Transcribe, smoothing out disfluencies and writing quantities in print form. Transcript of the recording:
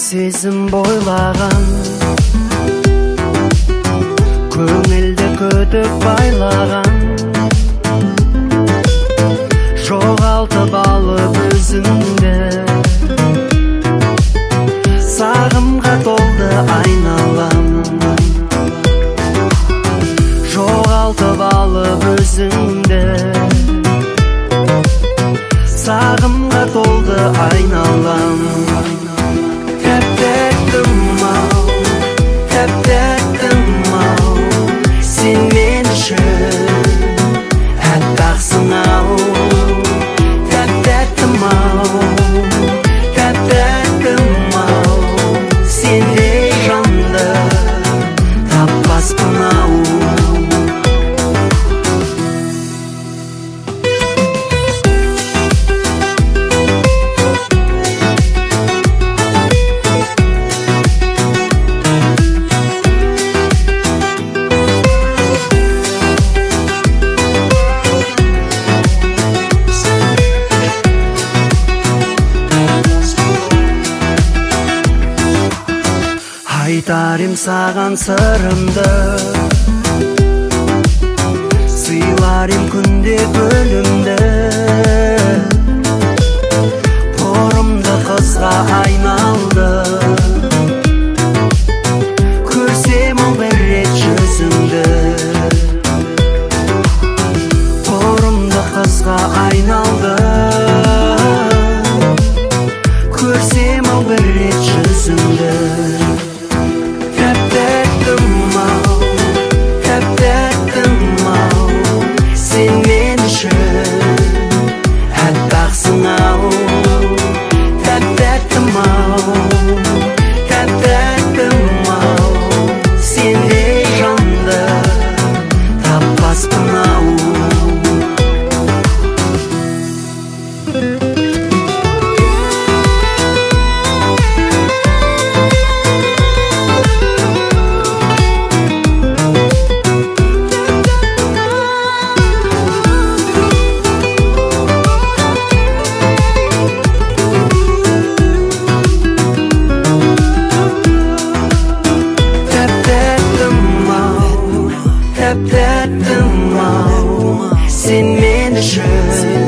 сезім бойлаған, көңілді күтіп байлаған, жоғалтып алып өзіңді, сағымға толды айналам, жоғалтып алып өзіңді, сағымға толды айналам. Тәп-тәттім-ау, сен мен үшін әппақсың-ау. Тәп-тәттім-ау, сендей жанды таппаспын-ау. Айтарым саған сырымды, сыйларым күнде бөлімді, бұрымды қызға айналды, көрсем ол бір рет жүзіңді, бұрымды қызға айналды, көрсем ол бір рет жүзіңді. Тәп-тәттім-ау, сен мен үшін әппақсың-ау. Тәп-тәттім-ау, сендей жанды таппаспын-ау. Тәп-тәттім-ау, сен мен үшін